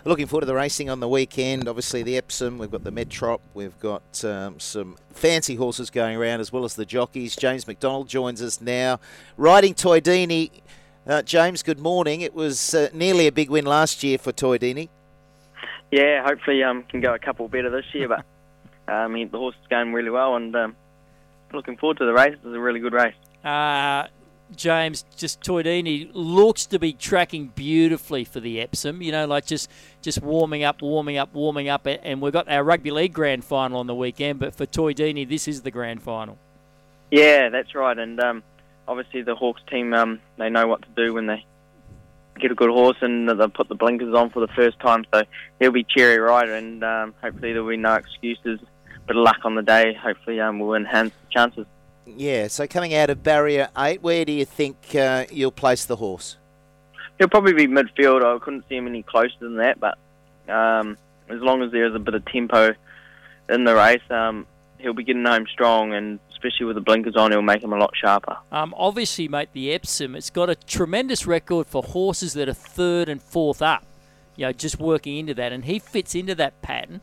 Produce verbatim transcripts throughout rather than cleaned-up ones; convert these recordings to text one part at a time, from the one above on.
Looking forward to the racing on the weekend. Obviously, the Epsom, we've got the Metrop, we've got um, some fancy horses going around as well as the jockeys. James McDonald joins us now. Riding Toydini. Uh, James, good morning. It was uh, nearly a big win last year for Toydini. Yeah, hopefully um can go a couple better this year, but um, he, the horse is going really well, and um, looking forward to the race. It's a really good race. Uh, James, just Toydini looks to be tracking beautifully for the Epsom, you know, like just, just warming up, warming up, warming up, and we've got our Rugby League Grand Final on the weekend, but for Toydini, this is the Grand Final. Yeah, that's right, and um, obviously the Hawks team, um, they know what to do when they get a good horse, and they'll put the blinkers on for the first time, so he'll be cherry rider, and um, hopefully there'll be no excuses, bit of luck on the day. Hopefully um, we'll enhance the chances. Yeah, so coming out of barrier eight, where do you think uh, you'll place the horse? He'll probably be midfield. I couldn't see him any closer than that, but um, as long as there's a bit of tempo in the race, um, he'll be getting home strong, and especially with the blinkers on, it'll make him a lot sharper. Um, obviously, mate, the Epsom, it's got a tremendous record for horses that are third and fourth up, you know, just working into that, and he fits into that pattern.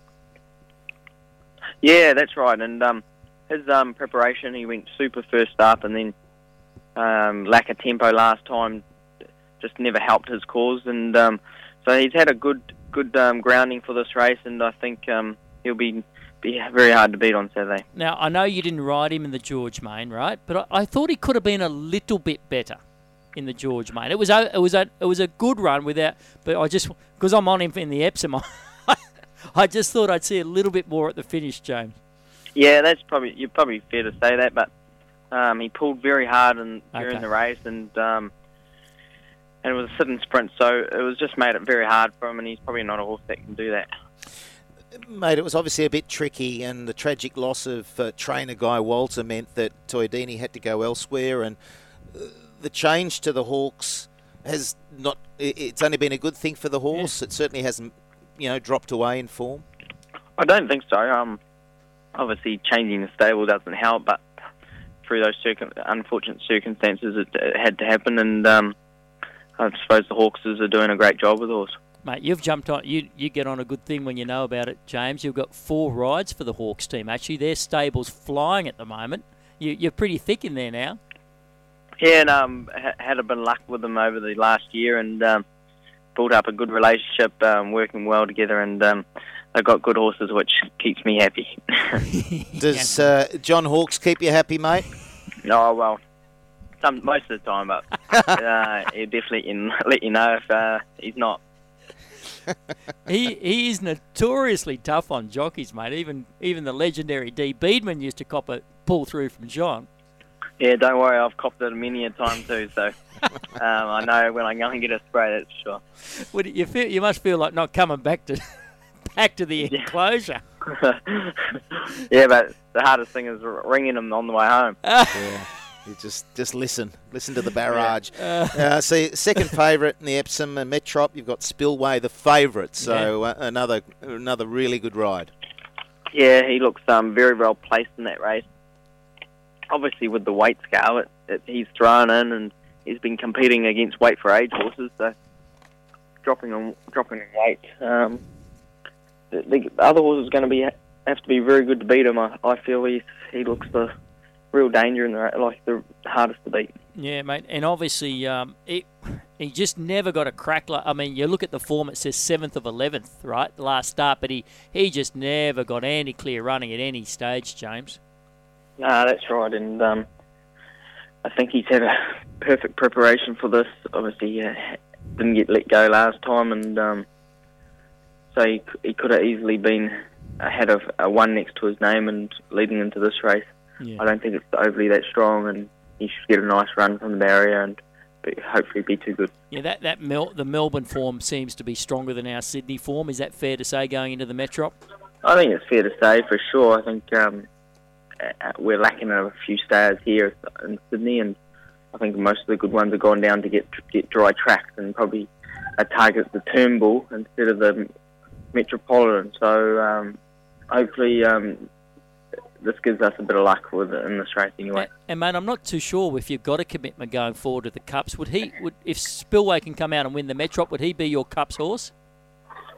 Yeah, that's right, and um, his um, preparation, he went super first up, and then um, lack of tempo last time just never helped his cause, and um, so he's had a good good um, grounding for this race, and I think um, he'll be be very hard to beat on Saturday. Now, I know you didn't ride him in the George Main, right? But I, I thought he could have been a little bit better in the George Main. It was a, it was a, it was a good run without, but I just, because I'm on him in the Epsom, I, I just thought I'd see a little bit more at the finish, James. Yeah, that's probably, you're probably fair to say that, but um, he pulled very hard in, during Okay. the race, and um, and it was a sit and sprint, so it was just made it very hard for him, and he's probably not a horse that can do that. Mate, it was obviously a bit tricky, and the tragic loss of uh, trainer Guy Walter meant that Toydini had to go elsewhere, and uh, the change to the Hawks has not, it's only been a good thing for the horse. Yeah. It certainly hasn't, you know, dropped away in form. I don't think so. Um, obviously, changing the stable doesn't help, but through those circum- unfortunate circumstances, it, it had to happen, and um, I suppose the Hawkses are doing a great job with the horse. Mate, you've jumped on. You you get on a good thing when you know about it, James. You've got four rides for the Hawks team. Actually, their stable's flying at the moment. You, you're pretty thick in there now. Yeah, and um, ha- had a bit of luck with them over the last year, and um, built up a good relationship, um, working well together, and um, they've got good horses, which keeps me happy. Does uh, John Hawkes keep you happy, mate? No, well, some most of the time, but uh, he'll definitely in, let you know if uh, he's not. he he is notoriously tough on jockeys, mate. Even even the legendary Dee Beedman used to cop a pull through from John. Yeah, don't worry, I've copped it many a time too, so um, I know when I go and get a spray, that's for sure. Would you feel you must feel like not coming back to back to the enclosure. Yeah, but the hardest thing is ringing them on the way home. Yeah. You just just listen, listen to the barrage. Yeah. Uh, see, second favourite in the Epsom and Metrop, you've got Spillway, the favourite. So yeah. uh, another another really good ride. Yeah, he looks um, very well placed in that race. Obviously, with the weight scale, it, it, he's thrown in, and he's been competing against weight for age horses. So dropping on dropping in weight, um, the, the other horse is going to be have to be very good to beat him. I, I feel he he looks the real danger in the like the hardest to beat. Yeah, mate, and obviously um, it, he just never got a crack. Like, I mean, you look at the form; it says seventh of eleventh, right, the last start, but he, he just never got any clear running at any stage, James. No, that's right, and um, I think he's had a perfect preparation for this. Obviously, uh, didn't get let go last time, and um, so he he could have easily been ahead of a one next to his name and leading into this race. Yeah. I don't think it's overly that strong, and he should get a nice run from the barrier and be, hopefully be too good. Yeah, that, that Mel- the Melbourne form seems to be stronger than our Sydney form. Is that fair to say going into the Metrop? I think it's fair to say, for sure. I think um, we're lacking a few stayers here in Sydney, and I think most of the good ones have gone down to get get dry tracks and probably a target the Turnbull instead of the Metropolitan. So um, hopefully... Um, this gives us a bit of luck with it in this race anyway. And, and mate, I'm not too sure if you've got a commitment going forward to the Cups. Would he, would if Spillway can come out and win the Metrop, would he be your Cups horse?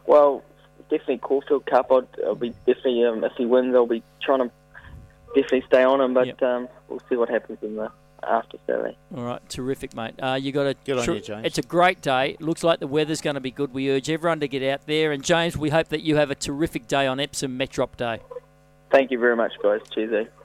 Well, definitely Caulfield Cup. I'd, I'll be definitely um, if he wins, I'll be trying to definitely stay on him. But Yep. um, we'll see what happens in the after Saturday. All right, terrific, mate. Uh, you got a Good on you, James. It's a great day. It looks like the weather's going to be good. We urge everyone to get out there. And James, we hope that you have a terrific day on Epsom Metrop Day. Thank you very much, guys. Cheers. Eh?